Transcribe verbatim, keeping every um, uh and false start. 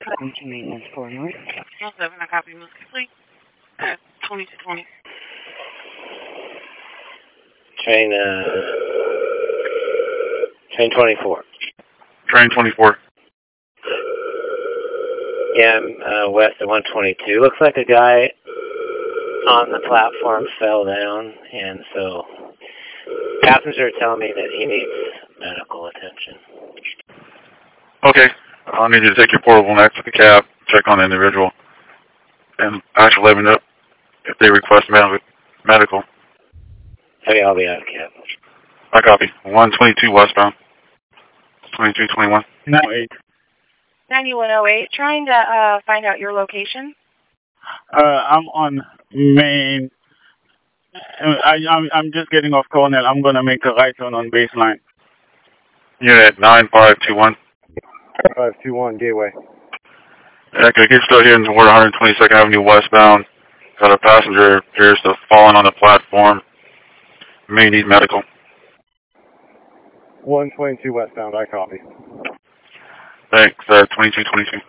Into maintenance four North. seven, I copy must complete. At twenty-two twenty. Train, uh, train twenty-four. Train twenty-four. Yeah, I'm uh, west of one twenty-two. Looks like a guy on the platform fell down, and so passengers tell me that he needs medical attention. Okay. I'll need you to take your portable next to the cab, check on the individual, and actually let me know if they request med- medical. Okay, I'll be out of cab. I copy. one twenty-two westbound. twenty-two twenty-one. ninety-one oh eight, trying to uh, find out your location. Uh, I'm on main. I, I'm, I'm just getting off Cornell. I'm going to make a right turn on baseline. Unit nine five two one. five two one, Gateway. Okay, get still here in toward one twenty-second Avenue westbound. Got a passenger appears to have fallen on the platform. May need medical. one twenty-two westbound, I copy. Thanks, uh, twenty-two twenty-two.